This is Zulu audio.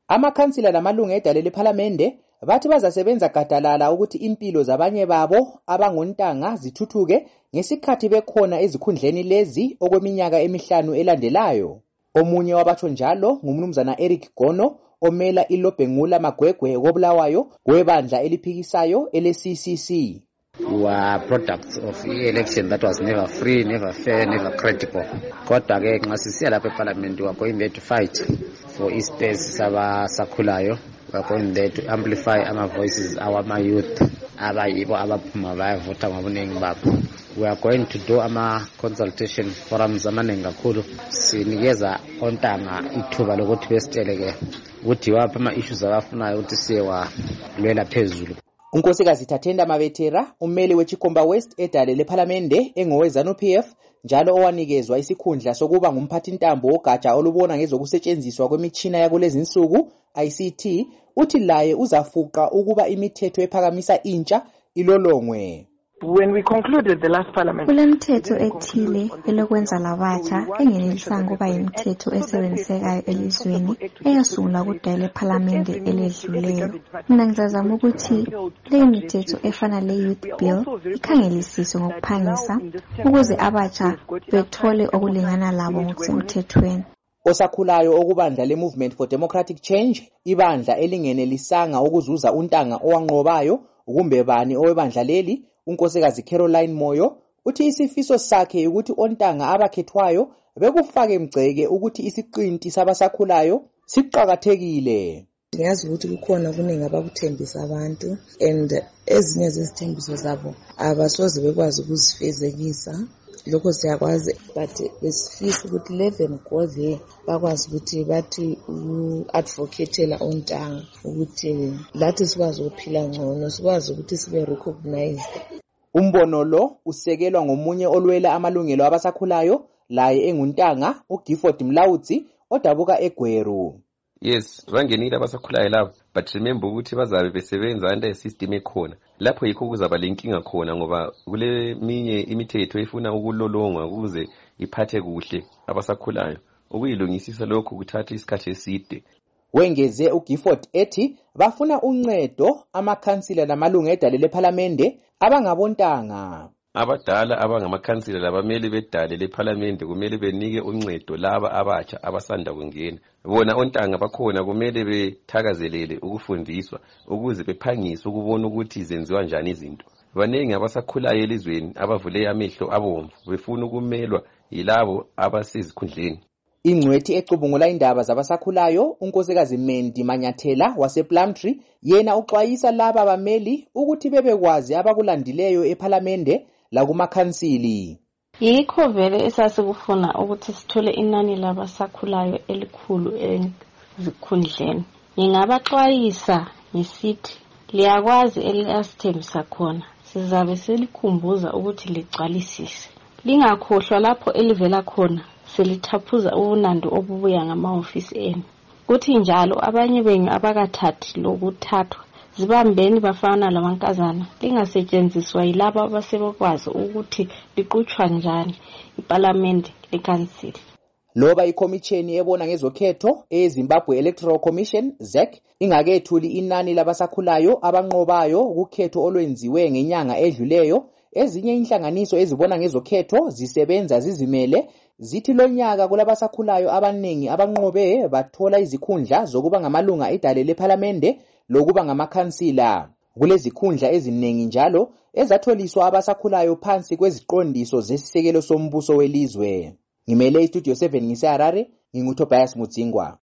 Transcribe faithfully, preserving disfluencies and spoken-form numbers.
Amakhansila namalungu edale lephalamende bathi bazasebenza gadalala ukuthi impilo zabanye babo abangontanga zithuthuke ngesikhathi bekhona ezikhundleni lezi okweminyaka emihlanu elandelayo. Omunye wabatsho njalo ngumnumzana Eric Gono omela iLobhengula Magwegwe kobulawayo kwebandla eliphikisayo ele-C C C. We are products of the election that was never free, never fair, never credible. Kodwa ke nxa sisiya lapha eParliament, we are going there to fight for ispace sabasakhulayo. We are going there to amplify our voices, our my youth, abayibo abaphuma bayavota ngobunengi babo. We are going to do ama consultation forums amaningi kakhulu. Sinikeza ontanga ithuba lokuthi besitsheleke ukuthi waphi ama issues abafunayo ukuthi siye walwela phezulu. Unkosikazi Thatenda Mabetera, ummeli weChikomba West edale lephalamende engowezanu P F, njalo owanikezwa isikhundla sokuba ngumphathintambo wogatsha olubona ngezokusetshenziswa kwemitshina yakulezinsuku I C T, uthi laye uzafuqa ukuba imithetho ephakamisa intsha ilolongwe. When we concluded the last parliament, kulemthetho ethile elokwenza labatsha engenelisanga ukuba imithetho esebenzisekayo elizweni eyasungulwa kudala lephalamende eledluleyo. Mina ngizazama ukuthi le mithetho efana le youth bill ikhangelisiswe ngokuphangisa ukuze abatsha bethole okulingana labo ngokusemthethweni. Osakhulayo okubandla le-Movement for Democratic Change, ibandla elingenelisanga ukuzuza untanga owanqobayo kumbe bani owebandla leli, unkosikazi Caroline Moyo, uthi isifiso sakhe ukuthi ontanga abakhethwayo bekufake emgceke ukuthi isiqinti sabasakhulayo siqhakathekile. Ngiyazi ukuthi kukhona kuningi abakuthembisa abantu and ezinye zezithembiso zabo abasoze bekwazi ukuzifezekisa. Lokho siyakwazi but besifisa ukuthi let them go there bakwazi ukuthi bathi u-advocatela ontanga ukuthi lathi sikwazi ukuphila ngcono, sikwazi ukuthi sibe recognized. Umbono lo usekelwa ngomunye olwela amalungelo abasakhulayo laye enguntanga uGifford Mlawutsi odabuka eGweru. Yes, bangenile abasakhulayo labo, but remember ukuthi bazabe besebenza under system ekhona. Lapho yikho kuzaba lenkinga khona ngoba kule minye imithetho efuna ukulolongwa ukuze iphathe kuhle abasakhulayo. Ukuyilungisisa lokho kuthatha isikhathi eside. Wengeze uGifford ethi bafuna uncedo amakhansila namalungu edale lephalamende abangabontanga. Abadala abangamakhansila labameli bedale lephalamende kumele benike uncedo laba abatsha abasanda kungena. Bona ontanga bakhona kumele bethakazelele ukufundiswa ukuze bephangise ukubona ukuthi zenziwa njani izinto. Banengi abasakhulayo elizweni abavule amehlo abomvu befuna ukumelwa yilabo abasizikhundleni. Ingcwethi ecubungula indaba zabasakhulayo unkosikazi Mendi Manyathela wasePlumtree yena uxwayisa laba bameli ukuthi bebekwazi abakulandileyo eParliament lakumakhansili. Yikho vele esasikufuna ukuthi sithole inani labasakhulayo elikhulu ezikhundleni. Ngingabaxwayisa ngisithi liyakwazi eliasithembisa khona, sizabe selikhumbuza ukuthi ligcwalisise. Lingakhohlwa lapho elivela khona selithaphuza ubunandi obubuya ngama-ofisi enu. Kuthi njalo abanye benu abakathathi lokuthathwa zibambeni bafana lamankazana lingasetshenziswa yilabo abasebekwazi ukuthi liqhutshwa njani iParliament leKhansili. Loba ikomisheni ebona ngezokhetho eZimbabwe Electoral Commission Z E C ingakethuli inani labasakhulayo abanqobayo ukhetho olwenziwe ngenyanga edluleyo, ezinye inhlanganiso ezibona ngezokhetho zisebenza zizimele zithi lonyaka kulabasakhulayo abaningi abanqobe bathola izikhundla zokuba ngamalunga edale lephalamende lokuba ngamakhansila. Kulezikhundla eziningi njalo ezatholiswa abasakhulayo phansi kweziqondiso zesisekelo sombuso welizwe. Ngimele iStudio seven ngise Harare, nginguTobias Mudzingwa.